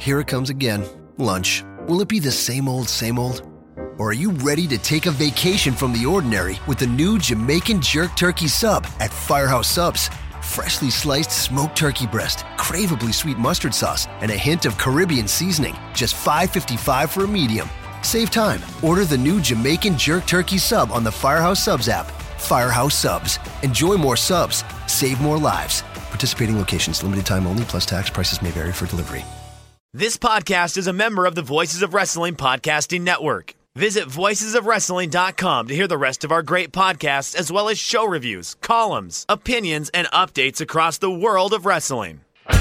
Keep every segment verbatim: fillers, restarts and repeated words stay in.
Here it comes again. Lunch. Will it be the same old, same old? Or are you ready to take a vacation from the ordinary with the new Jamaican Jerk Turkey Sub at Firehouse Subs? Freshly sliced smoked turkey breast, craveably sweet mustard sauce, and a hint of Caribbean seasoning. Just five fifty-five for a medium. Save time. Order the new Jamaican Jerk Turkey Sub on the Firehouse Subs app. Firehouse Subs. Enjoy more subs. Save more lives. Participating locations. Limited time only, plus tax. Prices may vary for delivery. This podcast is a member of the Voices of Wrestling Podcasting Network. Visit voices of wrestling dot com to hear the rest of our great podcasts, as well as show reviews, columns, opinions, and updates across the world of wrestling.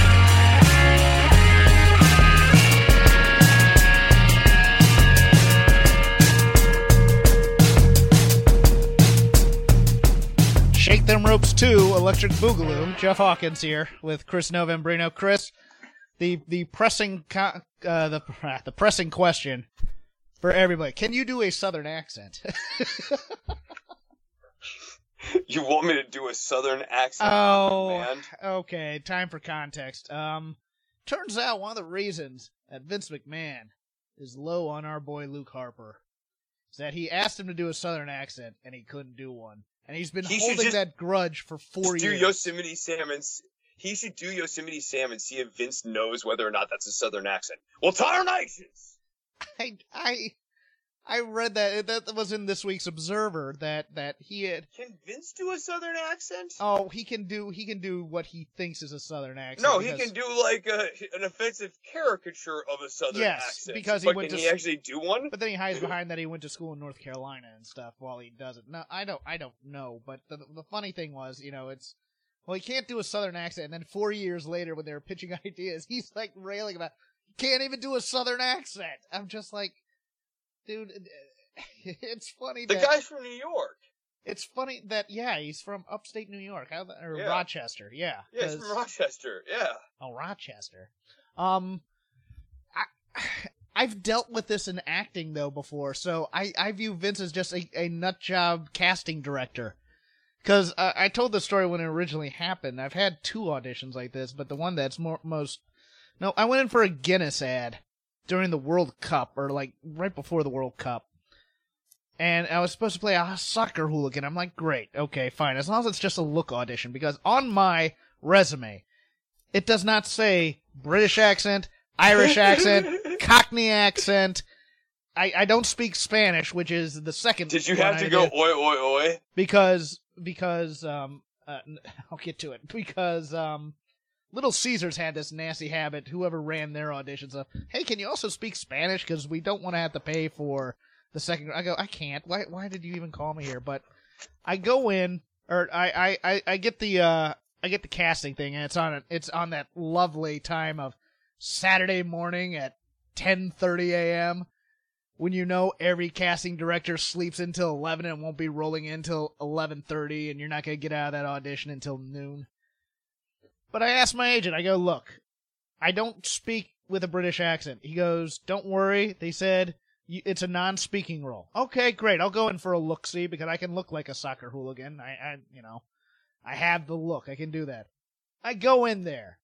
Shake Them Ropes two, Electric Boogaloo. Jeff Hawkins here with Chris Novembrino. Chris, the the pressing co- uh, the the pressing question for everybody: can you do a Southern accent? You want me to do a Southern accent? Oh, man? Okay. Time for context. Um, turns out one of the reasons that Vince McMahon is low on our boy Luke Harper is that he asked him to do a Southern accent and he couldn't do one. And he's been he holding that grudge for four do years. Do Yosemite Sam and he should do Yosemite Sam and see if Vince knows whether or not that's a Southern accent. Well, tarnations! I I I read that that was in this week's Observer that that he had. Can Vince do a Southern accent? Oh, he can do he can do what he thinks is a Southern accent. No, because, he can do like a, an offensive caricature of a Southern yes, accent. because he but went can to he actually do one? But then he hides behind that he went to school in North Carolina and stuff while he does it. No, I don't I don't know. But the the funny thing was, you know, it's well, he can't do a Southern accent. And then four years later, when they were pitching ideas, he's like railing about he can't even do a Southern accent. I'm just like, dude. It's funny the that... guy's from New York. It's funny that, yeah, he's from upstate New York. How the, or yeah. Rochester, yeah. Yeah, he's from Rochester, yeah. Oh, Rochester. Um, I, I've dealt with this in acting, though, before, so I, I view Vince as just a, a nutjob casting director. Because uh, I told the story when it originally happened. I've had two auditions like this, but the one that's more most... No, I went in for a Guinness ad during the World Cup, or, like, right before the World Cup. And I was supposed to play a soccer hooligan. I'm like, great, okay, fine. As long as it's just a look audition. Because on my resume, it does not say British accent, Irish accent, Cockney accent. I, I don't speak Spanish, which is the second Did you one have I to go did. oi, oi, oi? Because, because, um, uh, I'll get to it. Because, um, Little Caesars had this nasty habit, whoever ran their auditions, of, hey, can you also speak Spanish? Because we don't want to have to pay for... The second, I go, I can't. Why? Why did you even call me here? But I go in, or I, I, I, I get the, uh, I get the casting thing, and it's on it. It's on that lovely time of Saturday morning at ten thirty a.m. when you know every casting director sleeps until eleven and won't be rolling in until eleven thirty, and you're not gonna get out of that audition until noon. But I asked my agent. I go, look, I don't speak with a British accent. He goes, don't worry. They said. It's a non-speaking role. Okay, great. I'll go in for a look-see because I can look like a soccer hooligan. I, I, you know, I have the look. I can do that. I go in there.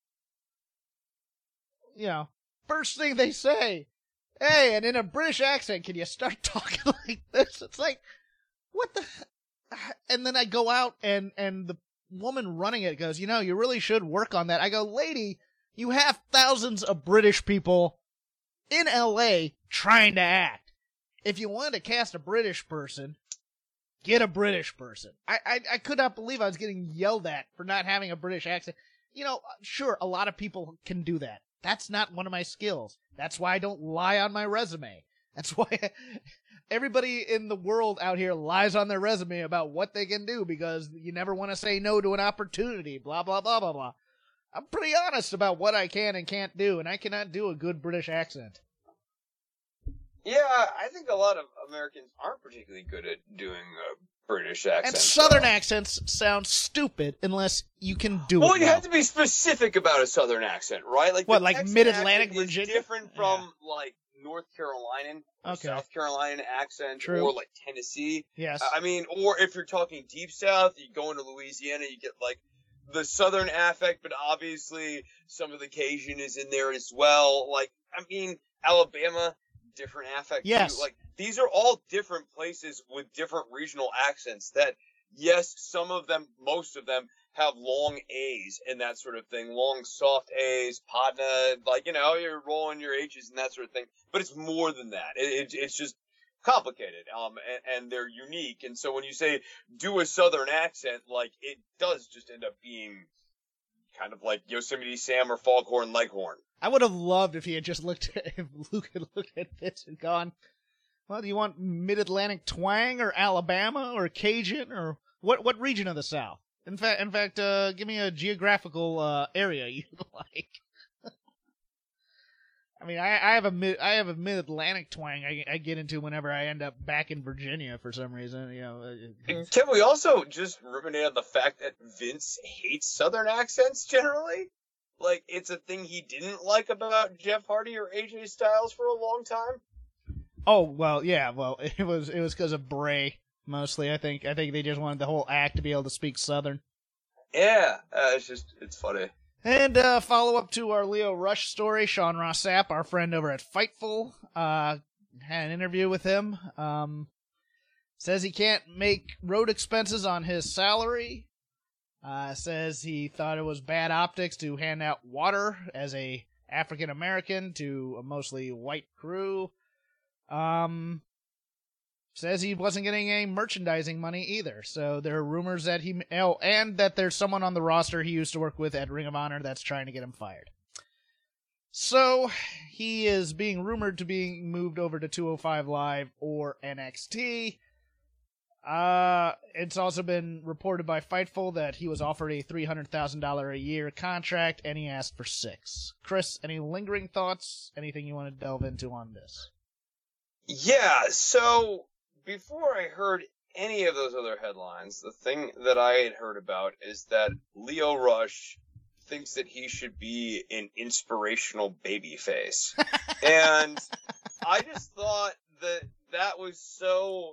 You know, first thing they say, hey, and in a British accent, can you start talking like this? It's like, what the? And then I go out and, and the woman running it goes, you know, you really should work on that. I go, lady, you have thousands of British people in L A trying to act. If you wanted to cast a British person, get a British person. I, I I could not believe I was getting yelled at for not having a British accent. You know, sure, a lot of people can do that. That's not one of my skills. That's why I don't lie on my resume. That's why everybody in the world out here lies on their resume about what they can do because you never want to say no to an opportunity, blah, blah, blah, blah, blah. I'm pretty honest about what I can and can't do, and I cannot do a good British accent. Yeah, I think a lot of Americans aren't particularly good at doing a British accent. And Southern so. accents sound stupid unless you can do well, it. Well, you well. have to be specific about a Southern accent, right? Like what, the like Texan Mid-Atlantic accent Virginia? Is different from yeah. like North Carolinian or okay. South Carolinian accent, True. or like Tennessee. Yes. I mean, or if you're talking Deep South, you go into Louisiana, you get like the Southern affect, but obviously some of the Cajun is in there as well. Like, I mean, Alabama, different affect. Yes. Too. Like, these are all different places with different regional accents that, yes, some of them, most of them, have long A's and that sort of thing. Long, soft A's, Podna, like, you know, you're rolling your H's and that sort of thing. But it's more than that. It, it, it's just complicated, um, and, and they're unique. And so when you say do a Southern accent, like, it does just end up being kind of like Yosemite Sam or Foghorn Leghorn. I would have loved if he had just looked at, if Luke had looked at this and gone, well, do you want mid-Atlantic twang or Alabama or Cajun or what, what region of the South? In fact, in fact, uh, give me a geographical, uh, area you'd like. I mean, I, I have a mid, I have a mid-Atlantic twang I, I get into whenever I end up back in Virginia for some reason. You know. Can we also just ruminate on the fact that Vince hates Southern accents generally? Like, it's a thing he didn't like about Jeff Hardy or A J Styles for a long time. Oh well, yeah, well, it was it was because of Bray mostly. I think I think they just wanted the whole act to be able to speak Southern. Yeah, uh, it's just it's funny. And uh, follow up to our Lio Rush story, Sean Ross Sapp, our friend over at Fightful, uh, had an interview with him. Um, says he can't make road expenses on his salary. Uh, says he thought it was bad optics to hand out water as a African American to a mostly white crew. Um, says he wasn't getting any merchandising money either. So there are rumors that he, oh, and that there's someone on the roster he used to work with at Ring of Honor that's trying to get him fired. So he is being rumored to being moved over to two oh five Live or N X T. Uh, it's also been reported by Fightful that he was offered a three hundred thousand dollars a year contract and he asked for six. Chris, any lingering thoughts? Anything you want to delve into on this? Yeah, so before I heard any of those other headlines, the thing that I had heard about is that Lio Rush thinks that he should be an inspirational babyface. And I just thought that that was so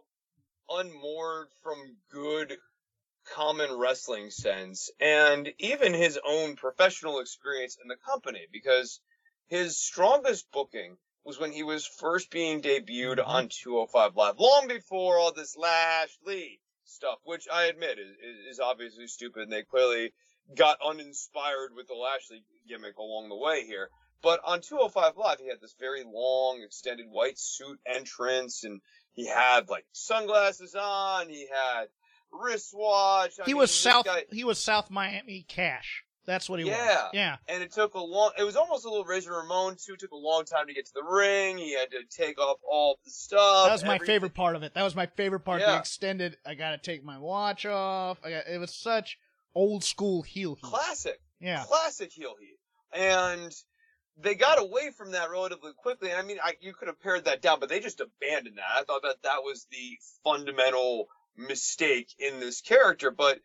unmoored from good common wrestling sense and even his own professional experience in the company, because his strongest booking was when he was first being debuted mm-hmm. on two oh five Live, long before all this Lashley stuff, which I admit is, is obviously stupid, and they clearly got uninspired with the Lashley gimmick along the way here. But on two oh five Live, he had this very long, extended white suit entrance, and he had, like, sunglasses on, he had wristwatch. I he mean, was South. guy... He was South Miami Cash. That's what he yeah. was. Yeah. And it took a long, it was almost a little Razor Ramon too. It took a long time to get to the ring. He had to take off all the stuff. That was my everything. favorite part of it. That was my favorite part. Yeah. The extended, I gotta take my watch off. I got, it was such old school heel heat. Classic. Yeah. Classic heel heat. And they got away from that relatively quickly. And I mean, I, you could have pared that down, but they just abandoned that. I thought that that was the fundamental mistake in this character. But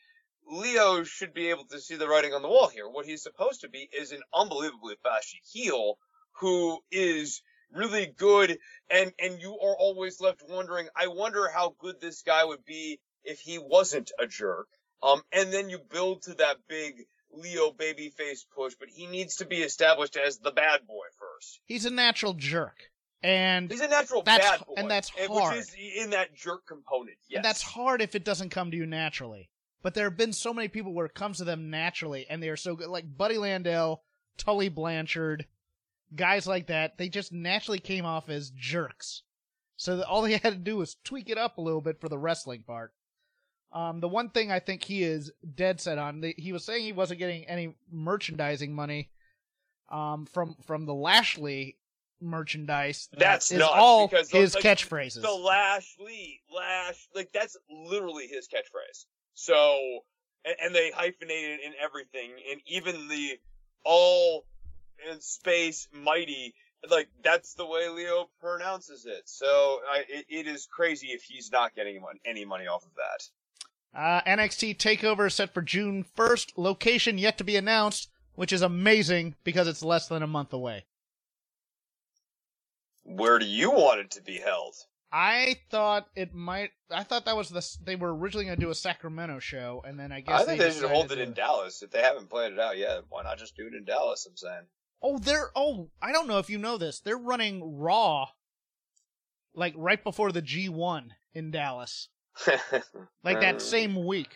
Lio should be able to see the writing on the wall here. What he's supposed to be is an unbelievably flashy heel who is really good, and, and you are always left wondering, I wonder how good this guy would be if he wasn't a jerk. Um, and then you build to that big Lio babyface push, but he needs to be established as the bad boy first. He's a natural jerk. And he's a natural that's, bad boy. And that's hard. Which is in that jerk component, yes. And that's hard if it doesn't come to you naturally. But there have been so many people where it comes to them naturally, and they are so good. Like Buddy Landel, Tully Blanchard, guys like that, they just naturally came off as jerks. So that all they had to do was tweak it up a little bit for the wrestling part. Um, the one thing I think he is dead set on, the, he was saying he wasn't getting any merchandising money um, from from the Lashley merchandise. That's is nuts, all because his like, catchphrases. The Lashley, Lash, like that's literally his catchphrase. So, and, and they hyphenated in everything, and even the all in space mighty, like that's the way Lio pronounces it. So I, it, it is crazy if he's not getting any money off of that. Uh, N X T TakeOver is set for June first. Location yet to be announced, which is amazing because it's less than a month away. Where do you want it to be held? I thought it might. I thought that was the. They were originally going to do a Sacramento show, and then I guess I think they, they should hold it to... in Dallas. If they haven't played it out yet, why not just do it in Dallas? I'm saying. Oh, they're. Oh, I don't know if you know this. They're running Raw, like right before the G one in Dallas, like that same week.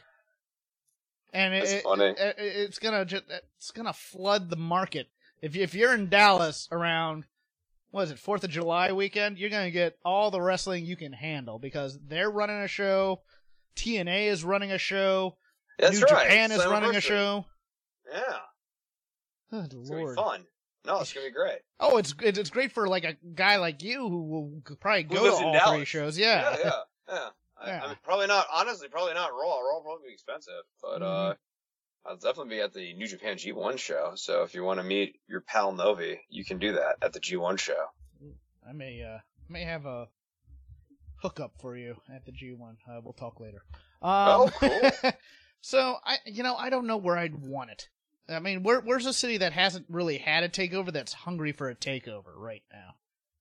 And That's it, funny. It, it, it's gonna just. It's gonna flood the market. If you, if you're in Dallas around. What is it, fourth of July weekend? You're going to get all the wrestling you can handle because they're running a show, T N A is running a show, That's New right. Japan is running a show. Yeah. Good It's Lord. going to be fun. No, it's going to be great. Oh, it's it's great for like a guy like you who will probably Who go lives to in all Dallas. three shows. Yeah. Yeah, yeah, yeah. I, Yeah. I mean, probably not, honestly, probably not Raw. Raw will probably be expensive, but Mhm. uh, I'll definitely be at the New Japan G one show, so if you want to meet your pal Novi, you can do that at the G one show. I may uh may have a hookup for you at the G one. Uh, we'll talk later. Um, Oh, cool. So I, you know, I don't know where I'd want it. I mean, where where's a city that hasn't really had a takeover that's hungry for a takeover right now?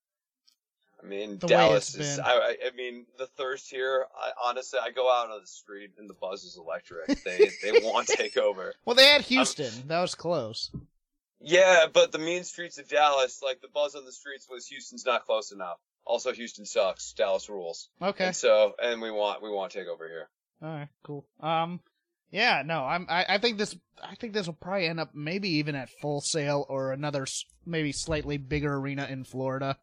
I mean, The way Dallas it's is, been. I, I, I mean, the thirst here, I, honestly, I go out on the street and the buzz is electric. They, they want takeover. Well, they had Houston. That was close. Yeah, but the mean streets of Dallas, like the buzz on the streets was Houston's not close enough. Also, Houston sucks. Dallas rules. Okay. And so, and we want, we want takeover here. All right. Cool. Um. Yeah. No. I'm. I, I think this. I think this will probably end up maybe even at Full Sail or another s- maybe slightly bigger arena in Florida.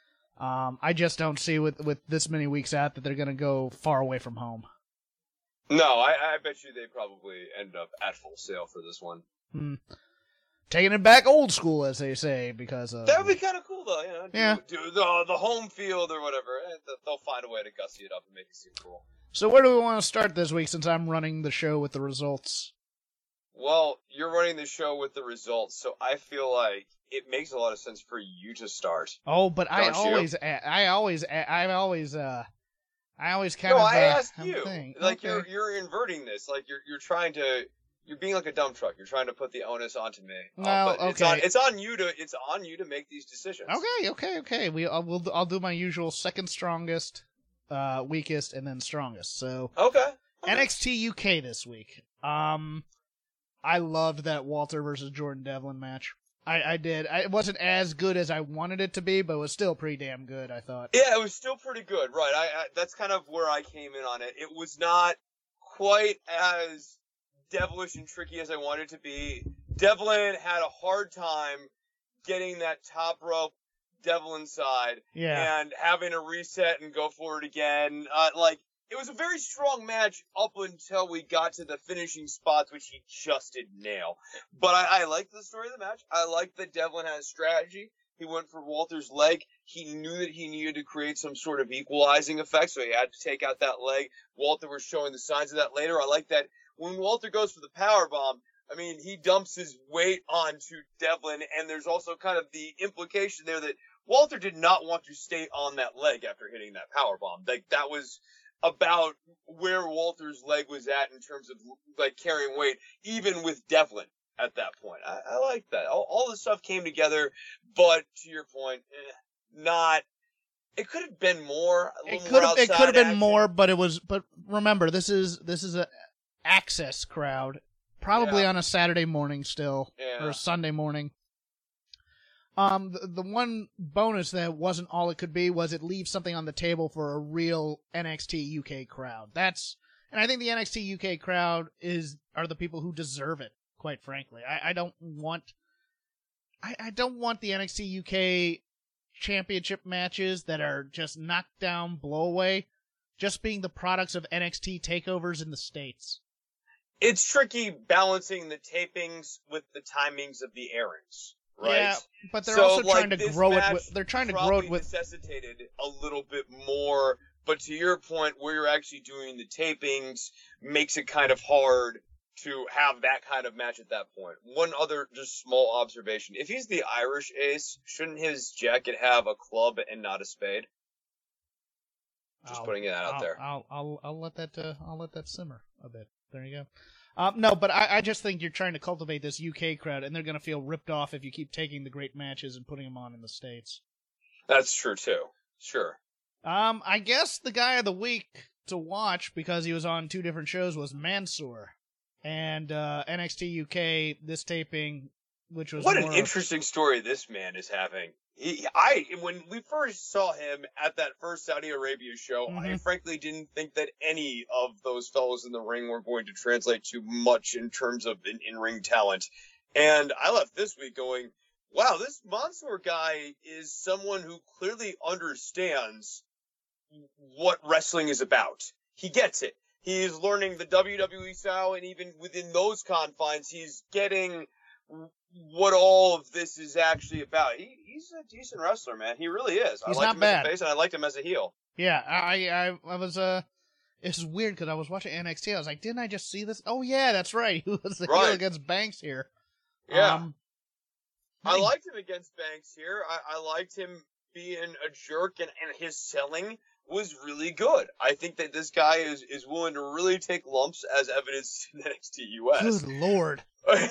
Um. I just don't see with with this many weeks out that they're gonna go far away from home. No, I, I bet you they probably end up at Full Sail for this one. Hmm. Taking it back old school, as they say, because of... That would be kind of cool, though. You know, do, Yeah. do the the home field or whatever. Eh, they'll find a way to gussy it up and make it seem cool. So where do we want to start this week, since I'm running the show with the results? Well, you're running the show with the results, so I feel like it makes a lot of sense for you to start. Oh, but I Don't you? always, I always, I always, uh, I always kind No, of. I uh, asked have a you. thing. Like Okay. you're you're inverting this. Like you're you're trying to. You're being like a dump truck. You're trying to put the onus onto me. Uh, Well, but it's okay. on it's on you to it's on you to make these decisions. Okay, okay, okay. We, I'll, we'll, I'll do my usual second strongest, uh, weakest, and then strongest. So Okay. okay. N X T U K this week. Um, I loved that Walter versus Jordan Devlin match. I, I did. I, it wasn't as good as I wanted it to be, but it was still pretty damn good, I thought. Yeah, it was still pretty good. Right. I, I that's kind of where I came in on it. It was not quite as devilish and tricky as I wanted it to be. Devlin had a hard time getting that top rope Devlin side Yeah. and having to reset and go for it again. Uh, like, it was a very strong match up until we got to the finishing spots, which he just didn't nail. But I, I liked the story of the match. I liked that Devlin had a strategy. He went for Walter's leg. He knew that he needed to create some sort of equalizing effect, so he had to take out that leg. Walter was showing the signs of that later. I like that when Walter goes for the power bomb, I mean, he dumps his weight onto Devlin, and there's also kind of the implication there that Walter did not want to stay on that leg after hitting that power bomb. Like, that was about where Walter's leg was at in terms of, like, carrying weight, even with Devlin at that point. I, I like that. All, all the stuff came together, but to your point, eh, not... It could have been more. A It little could more have. It outside could have been action. more, but it was. But remember, this is this is a access crowd, probably Yeah. on a Saturday morning still Yeah. or a Sunday morning. Um, the, the one bonus that wasn't all it could be was it leaves something on the table for a real N X T U K crowd. That's, and I think the N X T U K crowd is are the people who deserve it. Quite frankly, I, I don't want, I, I don't want the N X T U K championship matches that are just knockdown blowaway, just being the products of N X T takeovers in the States. It's tricky balancing the tapings with the timings of the airings, right? Yeah, but they're So, also like, trying to this grow it. match With, they're trying to grow probably it with. necessitated a little bit more, but to your point, where you're actually doing the tapings makes it kind of hard to have that kind of match at that point. One other just small observation. If he's the Irish ace, shouldn't his jacket have a club and not a spade? Just I'll- putting it out I'll, there. I'll, I'll, I'll let that, uh, I'll let that simmer a bit. There you go. Um, no, but I, I just think you're trying to cultivate this U K crowd, and they're going to feel ripped off if you keep taking the great matches and putting them on in the States. That's true too. Sure. Um, I guess the guy of the week to watch, because he was on two different shows, was Mansoor. And uh, N X T U K, this taping, which was what more an interesting story this man is having. He, I when we first saw him at that first Saudi Arabia show, Mhm. I frankly didn't think that any of those fellows in the ring were going to translate to much in terms of an in-ring talent. And I left this week going, wow, this Mansoor guy is someone who clearly understands what wrestling is about. He gets it. He's learning the W W E style, and even within those confines, he's getting what all of this is actually about. He, he's a decent wrestler, man. He really is. He's I liked not him bad. as a face, and I liked him as a heel. Yeah, I, I, I was, uh, it's weird because I was watching N X T. I was like, didn't I just see this? Oh, yeah, that's right. He was the Right. heel against Banks here. Yeah. Um, I liked him against Banks here. I, I liked him being a jerk, and, and his selling was really good. I think that this guy is, is willing to really take lumps, as evidenced in N X T U S. Good lord.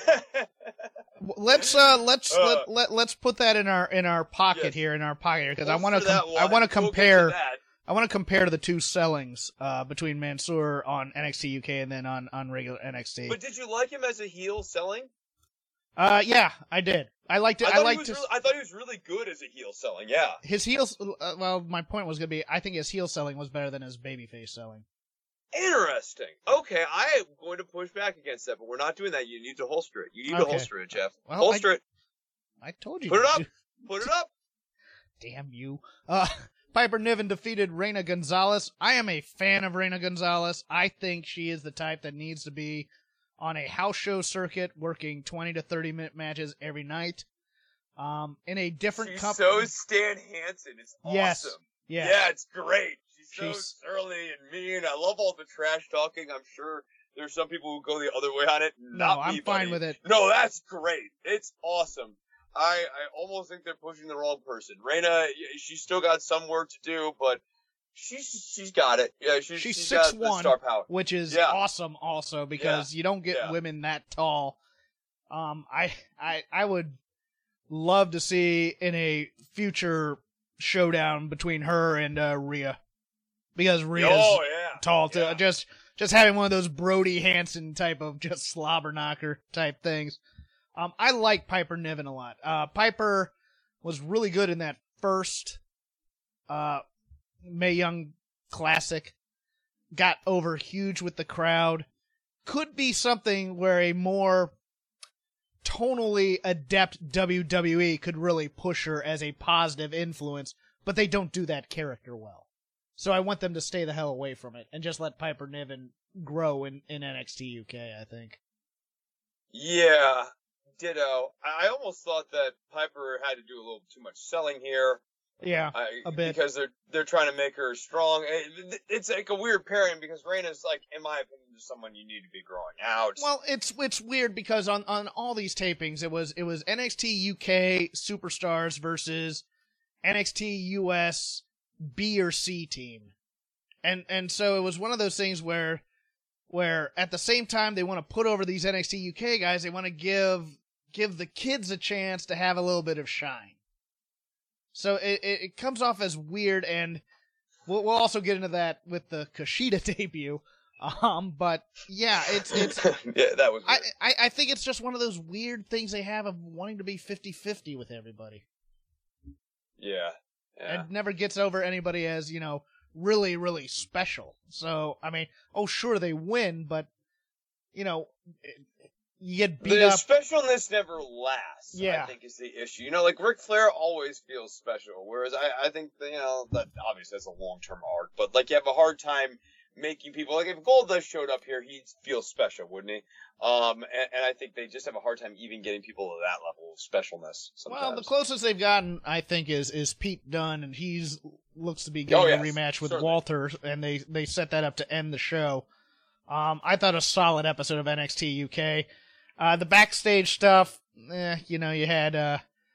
Let's uh let's Uh, let, let let's put that in our in our pocket yes. here in our pocket here because I Well, want to for that com- I one, want to we'll get to compare that. I want to compare the two sellings uh between Mansoor on N X T U K and then on on regular N X T. But did you like him as a heel selling? Uh yeah, I did. I liked it. I I, thought, he liked was his really, I thought he was really good as a heel selling. Yeah. his heels. Uh, well, my point was gonna be I think his heel selling was better than his babyface selling. Interesting. Okay, I am going to push back against that, but we're not doing that. You need to holster it. You need Okay. to holster it, Jeff. Well, holster I- it. I told you. Put it to up. do- Put it up. Damn you. Uh, Piper Niven defeated Reina Gonzalez. I am a fan of Reina Gonzalez. I think she is the type that needs to be on a house show circuit, working twenty to thirty minute matches every night. Um, in a different She's company. so Stan Hansen. It's awesome. Yes. Yes. Yeah, it's great. She's so She's- surly and mean. I love all the trash talking. I'm sure there's some people who go the other way on it. No, Not I'm me, fine buddy. with it. No, that's great. It's awesome. I, I almost think they're pushing the wrong person. Reina, she's still got some work to do, but she's she's got it. Yeah, she's, She's she's six got the one, star power. which is Yeah. awesome also because you don't get Yeah. women that tall. Um, I, I, I would love to see in a future showdown between her and uh, Rhea, because Rhea's Oh yeah, tall too. Yeah. Just, just having one of those Brody Hansen type of just slobber knocker type things. Um, I like Piper Niven a lot. Uh, Piper was really good in that first, uh, Mae Young Classic. Got over huge with the crowd. Could be something where a more tonally adept W W E could really push her as a positive influence, but they don't do that character well. So I want them to stay the hell away from it and just let Piper Niven grow in, in N X T U K, I think. Yeah, ditto. I I almost thought that Piper had to do a little too much selling here. Yeah, I, a bit. because they're they're trying to make her strong. It, it's like a weird pairing because Reina's like, in my opinion, just someone you need to be growing out. Well, it's it's weird because on, on all these tapings it was it was N X T U K Superstars versus N X T U S B or C team. And and so it was one of those things where where at the same time they want to put over these N X T U K guys, they want to give give the kids a chance to have a little bit of shine. So it it, it comes off as weird, and we'll we'll also get into that with the Kushida debut. Um, but yeah, it's it's yeah, that was. I, Weird. I I think it's just one of those weird things they have of wanting to be fifty-fifty with everybody. yeah, yeah. And never gets over anybody as, you know, really, really special. So, I mean, oh, sure, they win, but, you know, you get beat the up. specialness never lasts. Yeah. I think is the issue. You know, like Ric Flair always feels special, whereas I, I think that, you know, that obviously that's a long term arc, but like you have a hard time making people like if Goldust showed up here, he'd feel special, wouldn't he? Um, and, and I think they just have a hard time even getting people to that level of specialness. Sometimes. Well, the closest they've gotten, I think, is is Pete Dunne, and he's looks to be getting Oh, yes, a rematch with certainly. Walter, and they they set that up to end the show. Um, I thought a solid episode of N X T U K. Uh, the backstage stuff, eh, you know, you had uh,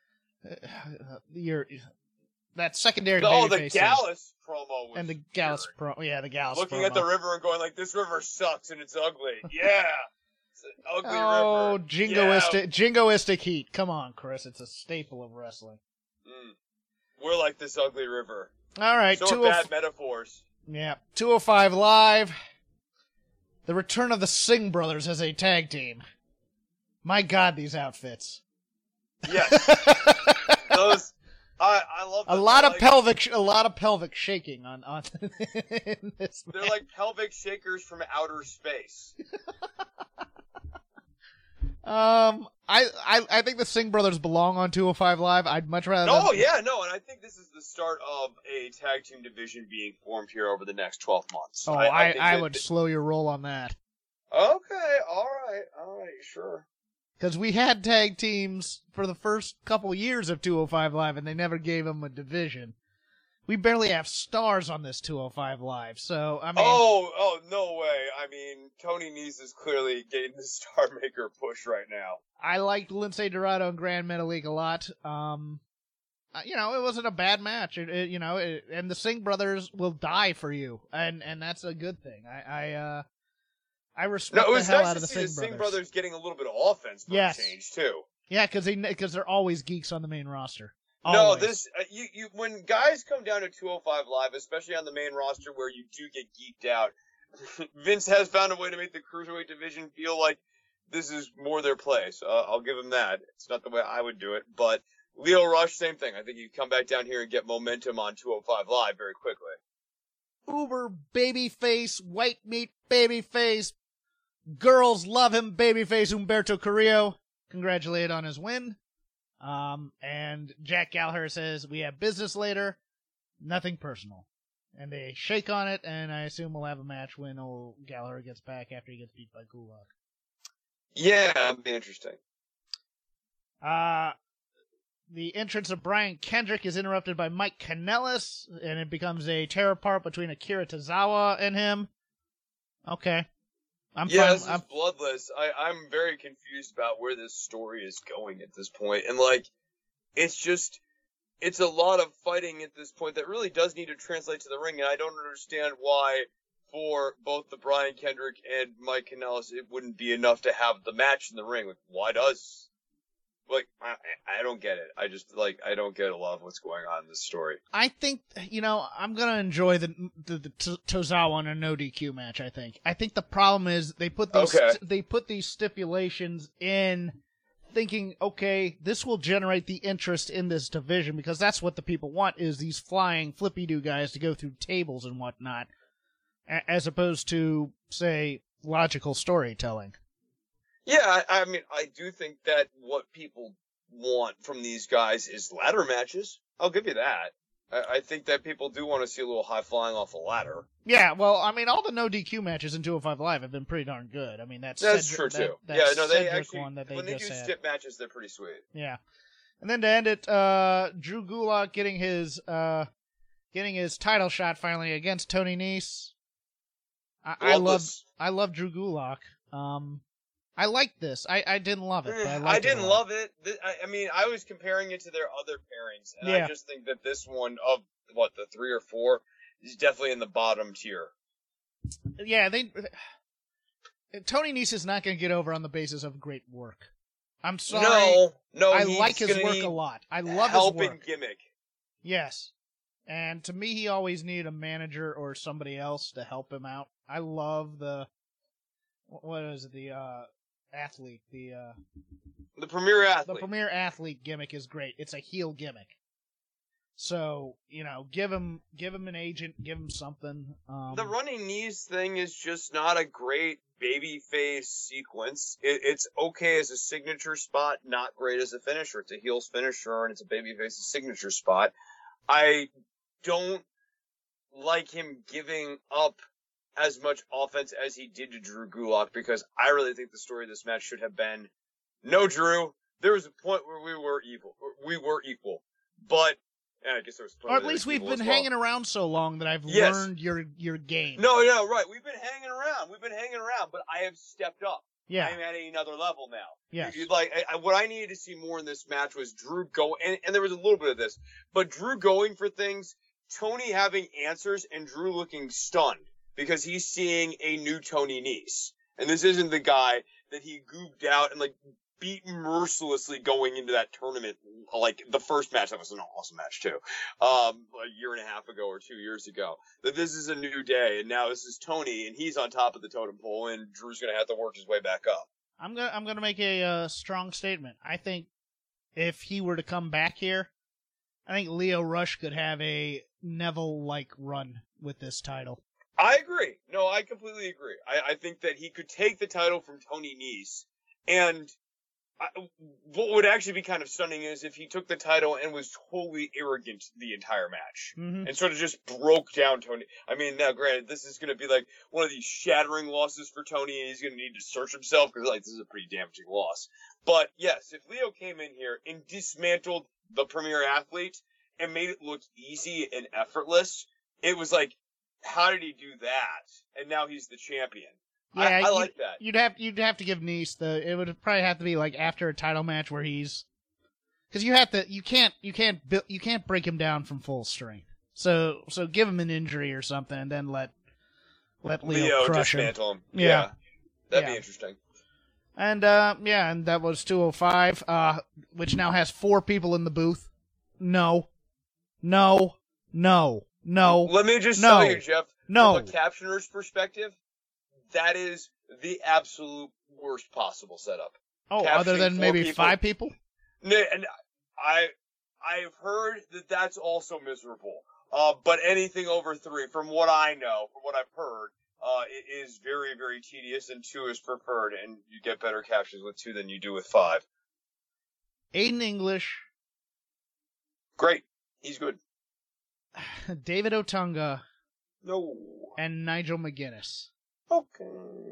your that secondary. oh, the babyface thing. Gallus promo was and the Gallus weird. pro, yeah, the Gallus Looking promo. at the river and going like, this river sucks and it's ugly. Yeah. It's an ugly oh, river. jingoistic, jingoistic heat. Come on, Chris. It's a staple of wrestling. Yeah. Mm. We're like this ugly river. All right, So two are bad metaphors. Yeah, two oh five Live. The return of the Singh brothers as a tag team. My God, these outfits. Yes. Those, I, I love them. A lot They're of like, pelvic, a lot of pelvic shaking on, on in this They're match. like pelvic shakers from outer space. Um, I, I, I think the Singh brothers belong on two oh five Live. I'd much rather. Oh, them... yeah, no, and I think this is the start of a tag team division being formed here over the next twelve months. Oh, I, I, I, think I that would th- slow your roll on that. Okay, all right, all right, sure. Because we had tag teams for the first couple years of two oh five Live, and they never gave them a division. We barely have stars on this two oh five Live, so, I mean... Oh, oh, no way. I mean, Tony Nese is clearly getting the Star Maker push right now. I liked Lince Dorado and Grand Metalik a lot. Um, uh, you know, it wasn't a bad match. It, it, you know, it, and the Singh brothers will die for you, and and that's a good thing. I I, uh, I respect No, it was the hell nice out to of the see Singh the Singh brothers. brothers getting a little bit of offense for Yes. a change, too. Yeah, because they because they're always geeks on the main roster. No, Always. this uh, you you when guys come down to two oh five Live, especially on the main roster where you do get geeked out, Vince has found a way to make the cruiserweight division feel like this is more their place. Uh, I'll give him that. It's not the way I would do it, but Lio Rush, same thing. I think you come back down here and get momentum on two oh five Live very quickly. Uber babyface, white meat babyface, girls love him babyface Humberto Carrillo. Congratulate on his win. Um, and Jack Gallagher says, we have business later, nothing personal. And they shake on it, and I assume we'll have a match when old Gallagher gets back after he gets beat by Gulak. Yeah, that'd be interesting. Uh, the entrance of Brian Kendrick is interrupted by Mike Kanellis, and it becomes a tear apart between Akira Tozawa and him. Okay. I'm yeah, fine. this is I'm, bloodless. I, I'm very confused about where this story is going at this point. And, like, it's just, it's a lot of fighting at this point that really does need to translate to the ring. And I don't understand why, for both the Brian Kendrick and Mike Kanellis, it wouldn't be enough to have the match in the ring. Like, why does... Like, I, I don't get it. I just, like, I don't get a lot of what's going on in this story. I think, you know, I'm going to enjoy the the, the T- Tozawa in a no D Q match, I think. I think the problem is they put these Okay. they put these stipulations in thinking, okay, this will generate the interest in this division because that's what the people want is these flying flippy-doo guys to go through tables and whatnot, a- as opposed to, say, logical storytelling. Yeah, I, I mean, I do think that what people want from these guys is ladder matches. I'll give you that. I, I think that people do want to see a little high flying off a ladder. Yeah, well, I mean, all the no D Q matches in two oh five Live have been pretty darn good. I mean, that's That's Cedric, true, too. That, yeah, that no, they Cedric actually, one that they when they just do had. stip matches, they're pretty sweet. Yeah. And then to end it, uh, Drew Gulak getting his, uh, getting his title shot finally against Tony Nese. I, I love, Bloodless. I love Drew Gulak. Um, I liked this. I, I didn't love it, but I Eh, liked I it didn't a lot. love it. Th- I, I mean, I was comparing it to their other pairings, and Yeah. I just think that this one, of, what, the three or four, is definitely in the bottom tier. Yeah, they, Tony Nese is not going to get over on the basis of great work. I'm sorry. No, no, I he's like his gonna work need a lot. I love his help work. and gimmick. Yes. And to me, he always needed a manager or somebody else to help him out. I love the, what is it, the, uh, athlete, the, uh, The premier the athlete. premier athlete gimmick is great. It's a heel gimmick. So, you know, give him, give him an agent, give him something. Um, The running knees thing is just not a great babyface sequence. It, it's okay as a signature spot, not great as a finisher. It's a heel's finisher, and it's a babyface's signature spot. I don't like him giving up as much offense as he did to Drew Gulak, because I really think the story of this match should have been, no, Drew, there was a point where we were equal. We were equal. But, and I guess there was a point or at where they least were we've equal been as well. hanging around so long that I've Yes. learned your, your game. No, no, right. We've been hanging around. We've been hanging around, but I have stepped up. Yeah. I'm at another level now. Yes. You- like I, I, what I needed to see more in this match was Drew go, and, and there was a little bit of this, but Drew going for things, Tony having answers, and Drew looking stunned because he's seeing a new Tony Nese, and this isn't the guy that he gooped out and like beat mercilessly going into that tournament. Like, the first match, that was an awesome match, too. Um, a year and a half ago or two years ago. That this is a new day, and now this is Tony, and he's on top of the totem pole, and Drew's going to have to work his way back up. I'm gonna I'm gonna make a uh, strong statement. I think if he were to come back here, I think Lio Rush could have a Neville-like run with this title. I agree. No, I completely agree. I, I think that he could take the title from Tony Nese, and I, what would actually be kind of stunning is if he took the title and was totally arrogant the entire match, mm-hmm. and sort of just broke down Tony. I mean, now granted, this is going to be like one of these shattering losses for Tony, and he's going to need to search himself because like this is a pretty damaging loss. But yes, if Lio came in here and dismantled the premier athlete and made it look easy and effortless, it was like, how did he do that? And now he's the champion. Yeah, I, I like you'd, that. You'd have you'd have to give Nese the. It would probably have to be like after a title match where he's, because you have to. You can't. You can't. You can't break him down from full strength. So so give him an injury or something, and then let let Lio, Lio crush dismantle him. him. Yeah, yeah. that'd yeah. be interesting. And uh, yeah, and that was two oh five, uh, which now has four people in the booth. No, no, no, no. Let me just no, tell you, Jeff. No. From a captioner's perspective, that is the absolute worst possible setup. Oh, Captioning other than maybe people. five people? No, and I, I've heard that that's also miserable. Uh, but anything over three, from what I know, from what I've heard, uh, it is very, very tedious, and two is preferred, and you get better captions with two than you do with five. Aiden English. Great. He's good. David Otunga. No. And Nigel McGuinness. Okay.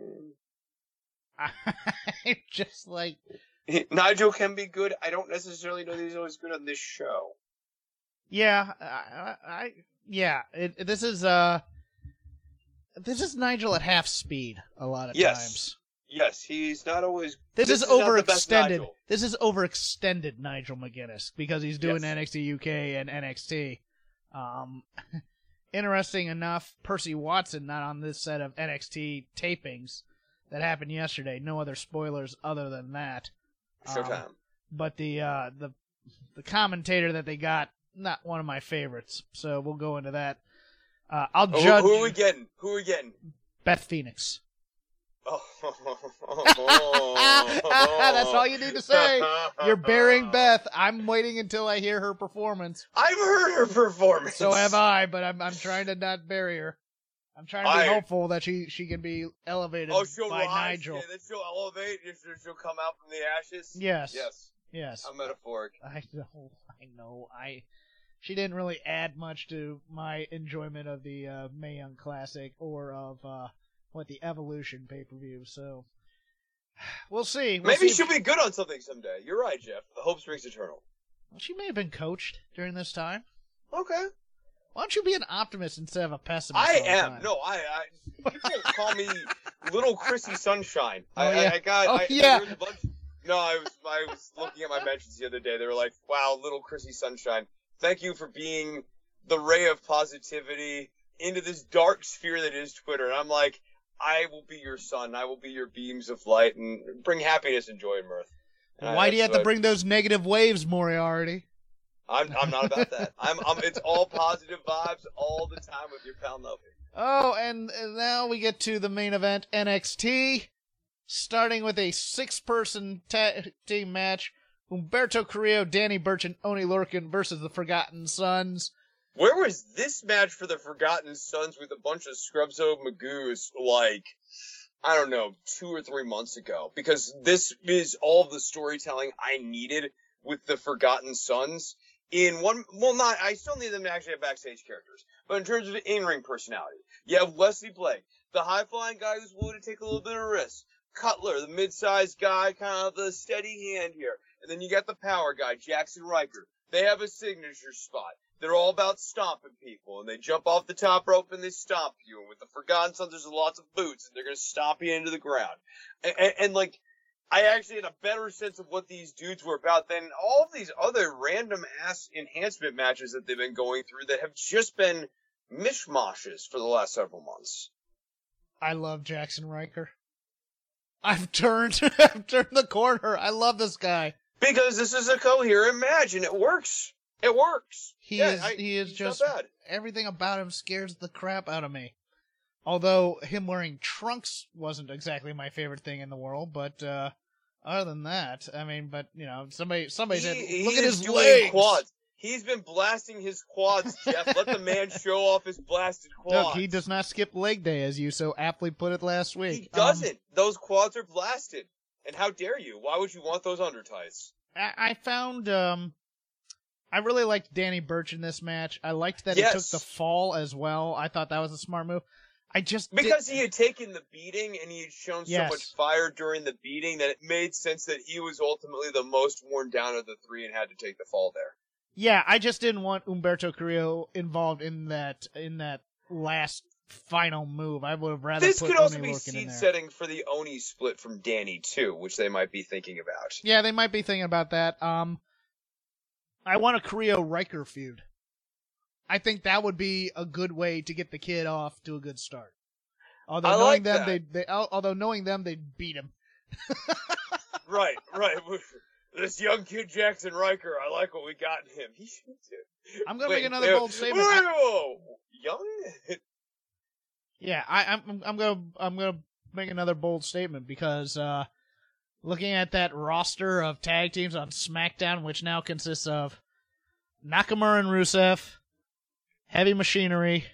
I'm just like... Nigel can be good. I don't necessarily know that he's always good on this show. Yeah, I, I yeah. It, it, this is uh, this is Nigel at half speed a lot of yes. times. Yes, he's not always. This, this is, is overextended. This is overextended Nigel McGuinness because he's doing yes. N X T U K and N X T. Um, interesting enough, Percy Watson not on this set of N X T tapings that happened yesterday. No other spoilers other than that. Showtime. Um, but the uh, the the commentator that they got, not one of my favorites. So we'll go into that. Uh, I'll oh, judge. Who are we getting? Who are we getting? Beth Phoenix. Oh. That's all you need to say. You're burying Beth. I'm waiting until I hear her performance. I've heard her performance. So have I, but I'm I'm trying to not bury her. I'm trying to be I, hopeful that she, she can be elevated oh, she'll by rise, Nigel. Yeah, then she'll elevate. She'll, she'll come out from the ashes. Yes. Yes. Yes. I'm metaphoric. I know. I know. I. She didn't really add much to my enjoyment of the uh, Mae Young Classic or of uh, what the Evolution pay-per-view. So we'll see. We'll Maybe see she'll if... be good on something someday. You're right, Jeff. The hope springs eternal. Well, she may have been coached during this time. Okay. Why don't you be an optimist instead of a pessimist? I all the am. time? No, I. I people call me Little Chrissy Sunshine. Oh, I, yeah. I, I got. Oh, I, yeah. I a bunch, no, I was. I was looking at my mentions the other day. They were like, "Wow, Little Chrissy Sunshine. Thank you for being the ray of positivity into this dark sphere that is Twitter." And I'm like, I will be your sun. I will be your beams of light and bring happiness and joy and mirth. And Why I, do you have to I, bring those negative waves, Moriarty? I'm I'm not about that. I'm I'm it's all positive vibes all the time with your pal Novi. Oh, and, and now we get to the main event, N X T, starting with a six-person ta- team match. Humberto Carrillo, Danny Burch, and Oney Lorcan versus the Forgotten Sons. Where was this match for the Forgotten Sons with a bunch of Scrubso Magoos, like, I don't know, two or three months ago? Because this is all the storytelling I needed with the Forgotten Sons. In one, well, not, I still need them to actually have backstage characters. But in terms of in-ring personality, you have Wesley Blake, the high-flying guy who's willing to take a little bit of risk. Cutler, the mid-sized guy, kind of the steady hand here. And then you got the power guy, Jackson Riker. They have a signature spot. They're all about stomping people, and they jump off the top rope and they stomp you. And with the Forgotten Sons, there's lots of boots, and they're going to stomp you into the ground. And, and, and, like, I actually had a better sense of what these dudes were about than all of these other random-ass enhancement matches that they've been going through that have just been mishmashes for the last several months. I love Jackson Riker. I've turned, I've turned the corner. I love this guy. Because this is a coherent match, and it works. It works. He yeah, is, I, he is he's just, not bad. everything about him scares the crap out of me. Although him wearing trunks wasn't exactly my favorite thing in the world, but uh, other than that, I mean, but you know, somebody, somebody he, said, he look at is his doing legs. Quads. He's been blasting his quads, Jeff. Let the man show off his blasted quads. Look, he does not skip leg day, as you so aptly put it last week. He doesn't. Um, those quads are blasted. And how dare you? Why would you want those under tights? I, I found, um, I really liked Danny Burch in this match. I liked that yes. he took the fall as well. I thought that was a smart move. I just Because did... he had taken the beating and he had shown yes. so much fire during the beating that it made sense that he was ultimately the most worn down of the three and had to take the fall there. Yeah, I just didn't want Humberto Carrillo involved in that in that last final move. I would have rather this put could also Oni be Lorcan seed in there. setting for the Oni split from Danny too, which they might be thinking about. Yeah, they might be thinking about that. Um, I want a Carrillo Riker feud. I think that would be a good way to get the kid off to a good start. Although I knowing like them, that. they they although knowing them, they'd beat him. right, right. This young kid Jackson Riker, I like what we got in him. He should do. I'm gonna Wait, make another uh, bold statement. Whoa, I, young? yeah, I, I'm I'm gonna I'm gonna make another bold statement because uh, looking at that roster of tag teams on SmackDown, which now consists of Nakamura and Rusev, Heavy Machinery,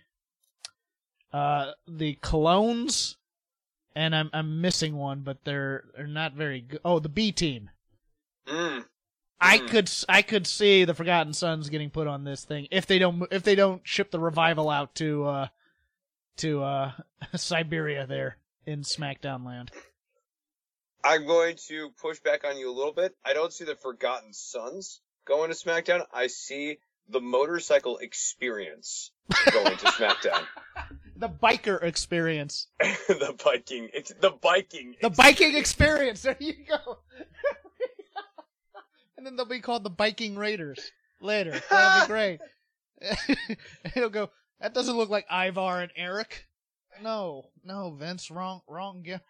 uh, the Clones, and I'm I'm missing one, but they're they're not very good. Oh, the B Team. Mm. I Mm. could I could see the Forgotten Sons getting put on this thing if they don't if they don't ship the Revival out to uh to uh Siberia there in SmackDown land. I'm going to push back on you a little bit. I don't see the Forgotten Sons going to SmackDown. I see the Motorcycle Experience going to SmackDown. The biker experience. the biking. It's the biking. The biking experience. There you go. And then they'll be called the Biking Raiders later. That'll be great. He'll go, that doesn't look like Ivar and Eric. No, no, Vince, wrong, wrong. Yeah.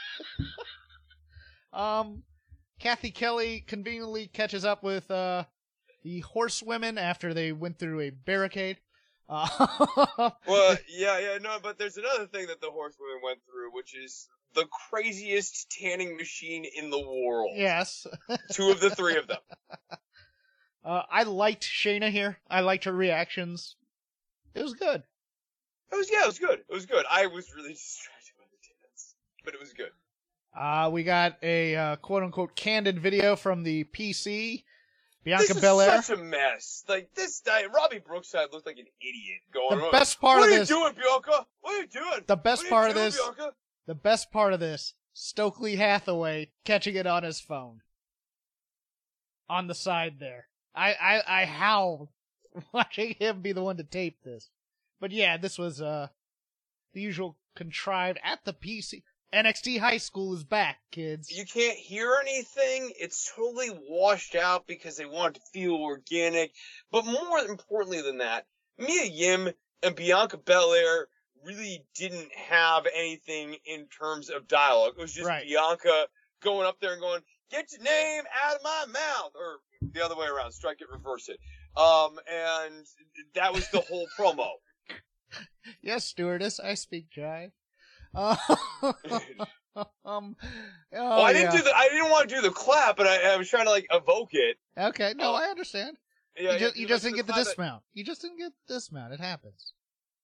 um, Kathy Kelly conveniently catches up with uh the horsewomen after they went through a barricade. Uh, well, yeah, yeah, no, but there's another thing that the horsewomen went through, which is the craziest tanning machine in the world. Yes. Two of the three of them. Uh, I liked Shayna here. I liked her reactions. It was good. It was, yeah, it was good. It was good. I was really distracted by the dance, but it was good. Uh, we got a uh, quote-unquote candid video from the P C. Bianca this is Belair. Such a mess. Like this guy, Robbie Brookside looked like an idiot. Going, The best part what of are this. you doing, Bianca? What are you doing? The best what part are of you this. doing, Bianca? The best part of this. Stokely Hathaway catching it on his phone. On the side there. I I I howled watching him be the one to tape this. But yeah, this was uh the usual contrived at the P C. N X T High School is back, kids. You can't hear anything. It's totally washed out because they want it to feel organic. But more importantly than that, Mia Yim and Bianca Belair really didn't have anything in terms of dialogue. It was just Right. Bianca going up there and going, "Get your name out of my mouth," or the other way around, strike it, reverse it. Um, and that was the whole promo. Yes, stewardess, I speak jive. Uh, um, oh, well, I didn't yeah. do the. I didn't want to do the clap, but I, I was trying to like evoke it. Okay, no, Oh. I understand. Yeah, you just, yeah, you just like didn't get the clap dismount. You just didn't get the dismount. It happens.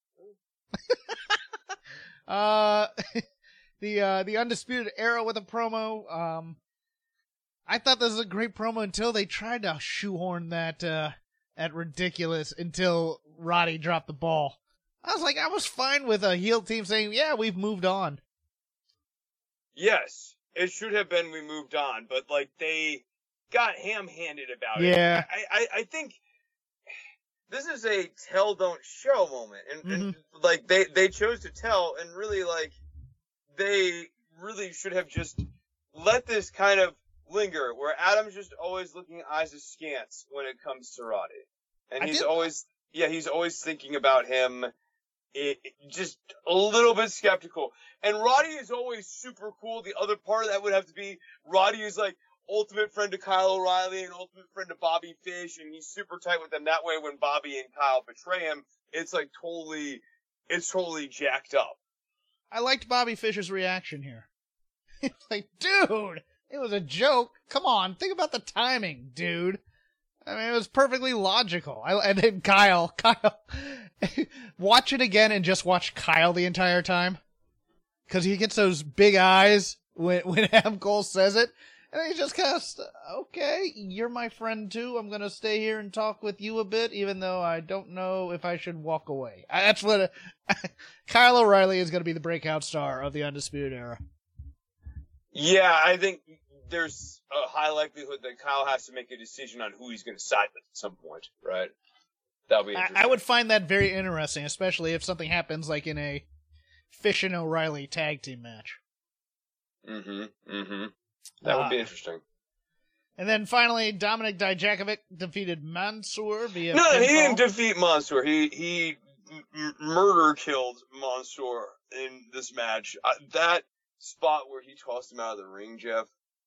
uh, the uh, the Undisputed Era with a promo. Um, I thought this was a great promo until they tried to shoehorn that uh, at ridiculous until Roddy dropped the ball. I was like, I was fine with a heel team saying, "Yeah, we've moved on." Yes, it should have been we moved on, but like they got ham-handed about Yeah. it. I, I, I think this is a tell don't show moment, and, and like they, they chose to tell, and really like they really should have just let this kind of linger, where Adam's just always looking eyes askance when it comes to Roddy, and I he's did- always yeah he's always thinking about him it, it, just a little bit skeptical. And Roddy is always super cool. The other part of that would have to be Roddy is like ultimate friend to Kyle O'Reilly and ultimate friend to Bobby Fish, and he's super tight with them. That way, when Bobby and Kyle betray him, it's like totally, it's totally jacked up. I liked Bobby Fish's reaction here. It's like, dude, it was a joke. Come on, think about the timing, dude. I mean, it was perfectly logical. I, and then Kyle, Kyle, watch it again and just watch Kyle the entire time. Because he gets those big eyes when, when Adam Cole says it. And he just kind of, st- okay, you're my friend too. I'm going to stay here and talk with you a bit, even though I don't know if I should walk away. I, that's what, a, Kyle O'Reilly is going to be the breakout star of the Undisputed Era. Yeah, I think there's a high likelihood that Kyle has to make a decision on who he's going to side with at some point, right? That'll be interesting. I, I would find that very interesting, especially if something happens like in a Fish and O'Reilly tag team match. Mm-hmm, mm-hmm. That would uh, be interesting. And then finally, Dominic Dijakovic defeated Mansoor via No, pinfall. he didn't defeat Mansoor. He he m- murder killed Mansoor in this match. Uh, that spot where he tossed him out of the ring, Jeff.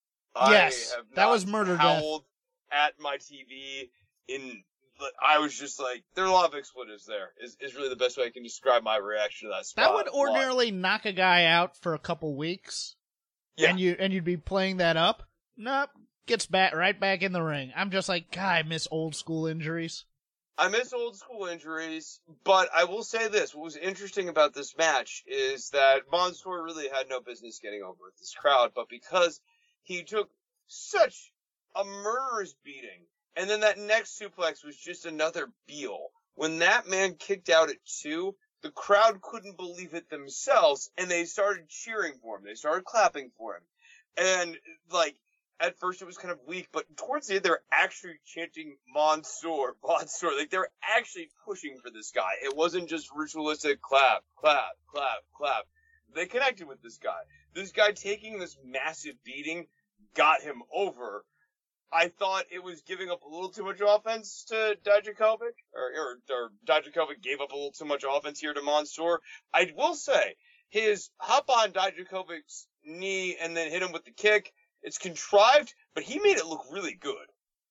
Yes, I have that not was murder howled at my T V in. I was just like, there are a lot of expletives there. Is is really the best way I can describe my reaction to that spot. That would ordinarily knock a guy out for a couple weeks. Yeah. And you and you'd be playing that up. Nope. Gets back right back in the ring. I'm just like, God, I miss old school injuries. I miss old school injuries, but I will say this. What was interesting about this match is that Mansoor really had no business getting over with this crowd, but because he took such a murderous beating, and then that next suplex was just another Beal. When that man kicked out at two, the crowd couldn't believe it themselves, and they started cheering for him. They started clapping for him. And, like, at first it was kind of weak, but towards the end they were actually chanting Mansoor, Mansoor. Like, they were actually pushing for this guy. It wasn't just ritualistic clap, clap, clap, clap. They connected with this guy. This guy taking this massive beating got him over. I thought it was giving up a little too much offense to Dijakovic, or, or, or Dijakovic gave up a little too much offense here to Mansoor. I will say, his hop on Dijakovic's knee and then hit him with the kick, it's contrived, but he made it look really good.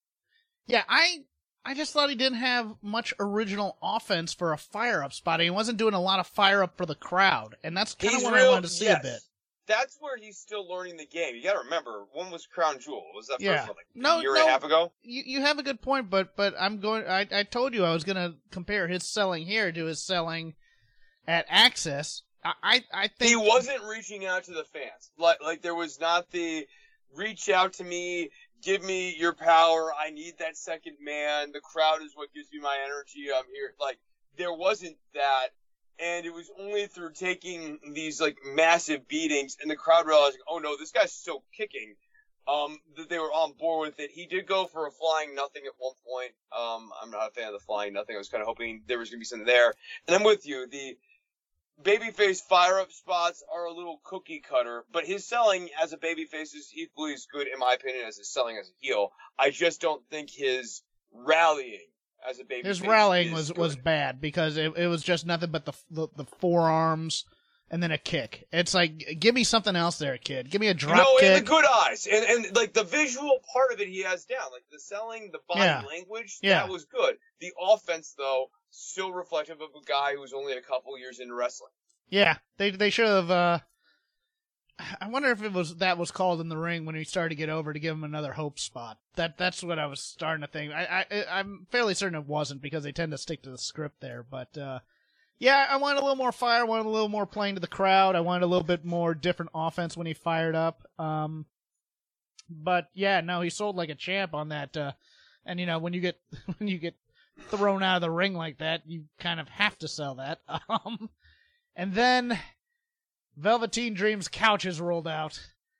Yeah, I I just thought he didn't have much original offense for a fire-up spot. He wasn't doing a lot of fire-up for the crowd, and that's kind of what real, I wanted to see yes. a bit. That's where he's still learning the game. You got to remember, one was Crown Jewel. Was that Yeah. first one like No, a year no. and a half ago? You you have a good point, but but I'm going. I I told you I was going to compare his selling here to his selling at Access. I I, I think He wasn't reaching out to the fans. Like like there was not the reach out to me, give me your power. I need that second man. The crowd is what gives me my energy. I'm here. Like there wasn't that. And it was only through taking these, like, massive beatings and the crowd realizing, oh, no, this guy's still kicking, um, that they were on board with it. He did go for a flying nothing at one point. Um, I'm not a fan of the flying nothing. I was kind of hoping there was going to be something there. And I'm with you. The babyface fire-up spots are a little cookie cutter, but his selling as a babyface is equally as good, in my opinion, as his selling as a heel. I just don't think his rallying as a baby. His rallying was, was bad because it it was just nothing but the, the the forearms and then a kick. It's like, give me something else there, kid. Give me a drop no, kick. No, and the good eyes. And, and like the visual part of it he has down. Like the selling, the body Yeah. language, Yeah. that was good. The offense, though, still reflective of a guy who's only a couple years into wrestling. Yeah, they they should have. Uh, I wonder if it was that was called in the ring when he started to get over to give him another hope spot. That that's what I was starting to think. I I I'm fairly certain it wasn't because they tend to stick to the script there. But uh, yeah, I wanted a little more fire. I wanted a little more playing to the crowd. I wanted a little bit more different offense when he fired up. Um, but yeah, no, he sold like a champ on that. Uh, and you know when you get when you get thrown out of the ring like that, you kind of have to sell that. Um, and then Velveteen Dream's couch is rolled out.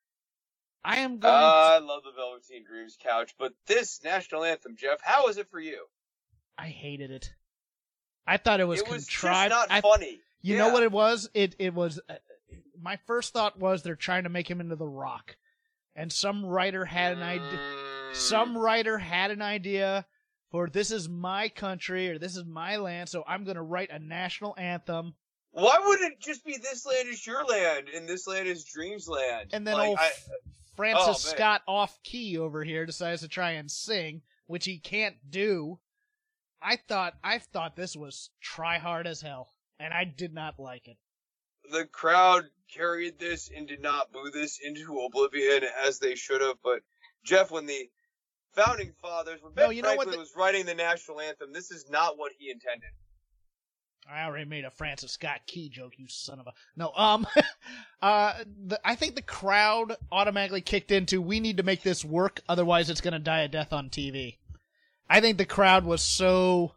I am going. Uh, to... I love the Velveteen Dreams couch, but this national anthem, Jeff, how is it for you? I hated it. I thought it was it was contrived. just not I... funny. You yeah. know what it was? It it was. Uh, my first thought was they're trying to make him into The Rock, and some writer had an idea. Mm. Some writer had an idea for this is my country or this is my land, so I'm going to write a national anthem Why would it just be this land is your land and this land is Dream's land? And then like, old I, Francis oh, Scott off key over here decides to try and sing, which he can't do. I thought I thought this was try hard as hell, and I did not like it. The crowd carried this and did not boo this into oblivion as they should have. But Jeff, when the founding fathers, when Ben no, you know Franklin what the... was writing the national anthem, this is not what he intended. I already made a Francis Scott Key joke, you son of a... No, um, uh, the, I think the crowd automatically kicked into, we need to make this work, otherwise it's going to die a death on T V. I think the crowd was so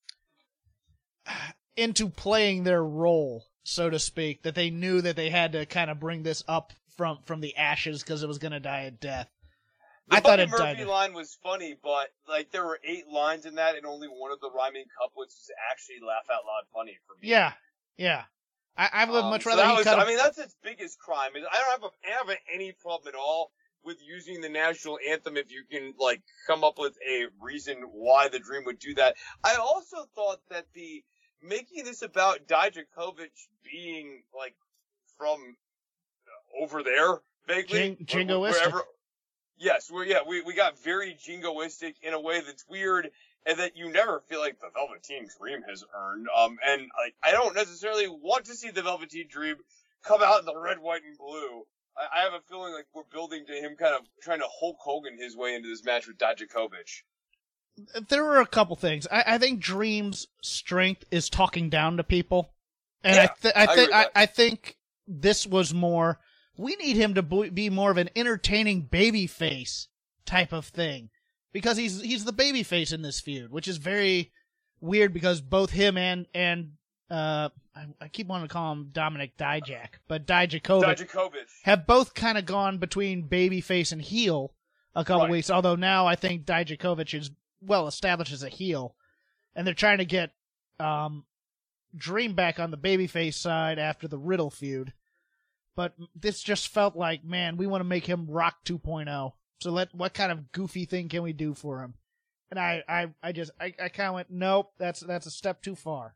into playing their role, so to speak, that they knew that they had to kind of bring this up from, from the ashes because it was going to die a death. The I thought Buddy it Murphy died. line was funny, but like there were eight lines in that, and only one of the rhyming couplets was actually laugh out loud funny for me. Yeah, yeah. I, I would um, much so rather that he was, cut I a... mean, that's its biggest crime. Is I don't have, a, have any problem at all with using the national anthem if you can like come up with a reason why the Dream would do that. I also thought that the making this about Dijakovic being like from over there, vaguely, Jing- jingoistic. wherever. Yes, we yeah we we got very jingoistic in a way that's weird, and that you never feel like the Velveteen Dream has earned. Um, and like I don't necessarily want to see the Velveteen Dream come out in the red, white, and blue. I, I have a feeling like we're building to him kind of trying to Hulk Hogan his way into this match with Dijakovic. There were a couple things. I, I think Dream's strength is talking down to people, and Yeah, I th- I, I th- agree with I, that. I think this was more. We need him to be more of an entertaining baby face type of thing, because he's he's the baby face in this feud, which is very weird because both him and and uh I, I keep wanting to call him Dominic Dijak, but Dijakovic Dijakovic. have both kind of gone between babyface and heel a couple Right. weeks. Although now I think Dijakovic is well established as a heel, and they're trying to get um, Dream back on the babyface side after the Riddle feud. But this just felt like, man, we want to make him Rock two point oh. So let what kind of goofy thing can we do for him? And I, I, I just, I, I kind of went, nope, that's that's a step too far.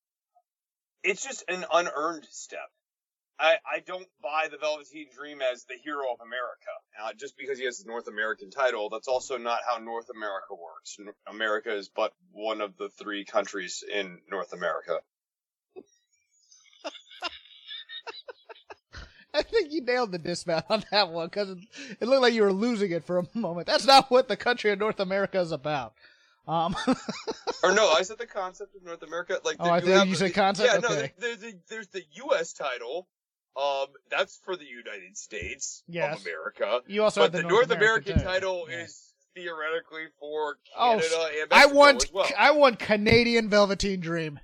It's just an unearned step. I, I don't buy the Velveteen Dream as the hero of America. Uh, just because he has the North American title, that's also not how North America works. N- America is but one of the three countries in North America. I think you nailed the dismount on that one, because it, it looked like you were losing it for a moment. That's not what the country of North America is about. Um, Or no, I said the concept of North America. Like, Oh, I you thought have you the- said concept? Yeah, no, Okay. there's, there's, there's the U S title. Um, that's for the United States Yes. of America. you also But have the, the North American title, title Yeah. is theoretically for Oh, Canada and I Mexico want, as well. I want Canadian Velveteen Dream.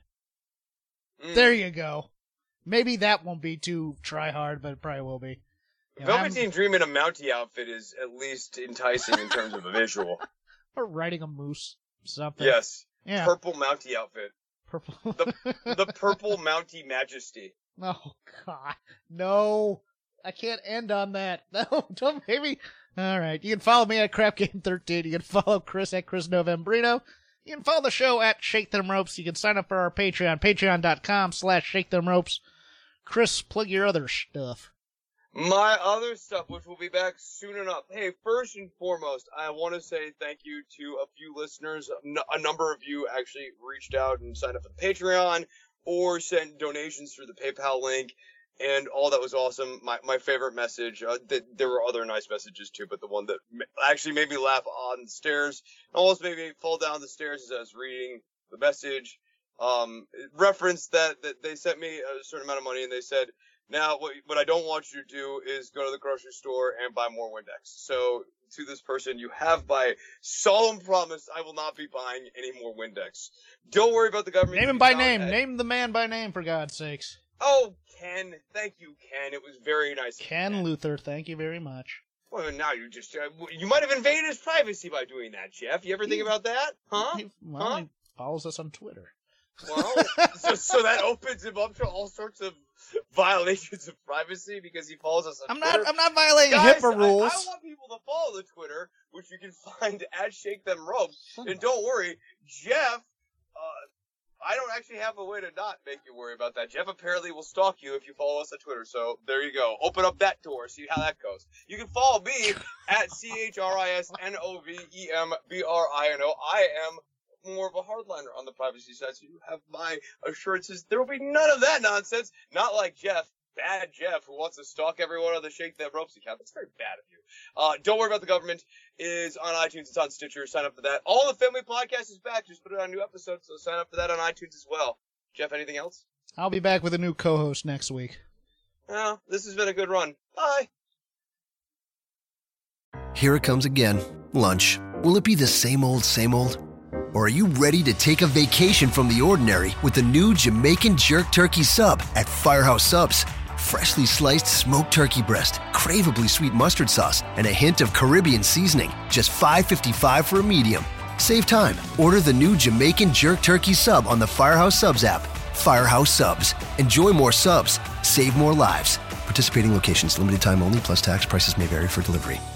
Mm. There you go. Maybe that won't be too try hard, but it probably will be. You know, I'm- Velveteen Dream in a Mountie outfit is at least enticing in terms of a visual. or riding a moose, something. Yes. Yeah. Purple Mountie outfit. Purple. The purple Mountie Majesty. Oh God, no! I can't end on that. No, don't maybe. All right, you can follow me at Crap Game thirteen. You can follow Chris at Chris Novembrino. You can follow the show at Shake Them Ropes. You can sign up for our Patreon, patreon.com slash Shake Them Ropes. Chris, plug your other stuff. My other stuff, which will be back soon enough. Hey, first and foremost, I want to say thank you to a few listeners. A number of you actually reached out and signed up for the Patreon or sent donations through the PayPal link, and all that was awesome. My my favorite message, uh, th- there were other nice messages too, but the one that ma- actually made me laugh on the stairs, almost made me fall down the stairs as I was reading the message, um, referenced that, that they sent me a certain amount of money, and they said, now, what, what I don't want you to do is go to the grocery store and buy more Windex. So, to this person, you have by solemn promise, I will not be buying any more Windex. Don't worry about the government. Name him by name. Name the man by name, for God's sakes. Oh, Ken. Thank you, Ken. It was very nice. of Ken you, Luther, thank you very much. Well, now you just, uh, you might have invaded his privacy by doing that, Jeff. You ever think about that? Huh? He, well, Huh? he follows us on Twitter. Well, so, so that opens him up to all sorts of violations of privacy because he follows us on I'm Twitter. not. I'm not violating Guys, HIPAA rules. I, I want people to follow the Twitter, which you can find at Shake Them Ropes. And don't worry, Jeff, uh, I don't actually have a way to not make you worry about that. Jeff apparently will stalk you if you follow us on Twitter, so there you go. Open up that door, see how that goes. You can follow me at C H R I S N O V E M B R I N O. I am more of a hardliner on the privacy side, so you have my assurances. There will be none of that nonsense. Not like Jeff. Bad Jeff, who wants to stalk everyone on the Shake Them Ropes account. That's very bad of you. Uh, don't worry about the government. It is on iTunes. It's on Stitcher. Sign up for that. All the Family Podcast is back. Just put it on new episodes, so sign up for that on iTunes as well. Jeff, anything else? I'll be back with a new co-host next week. Well, this has been a good run. Bye. Here it comes again. Lunch. Will it be the same old, same old? Or are you ready to take a vacation from the ordinary with the new Jamaican Jerk Turkey Sub at Firehouse Subs? Freshly sliced smoked turkey breast, craveably sweet mustard sauce, and a hint of Caribbean seasoning. Just five fifty-five for a medium. Save time. Order the new Jamaican Jerk Turkey Sub on the Firehouse Subs app. Firehouse Subs. Enjoy more subs. Save more lives. Participating locations. Limited time only, plus tax. Prices may vary for delivery.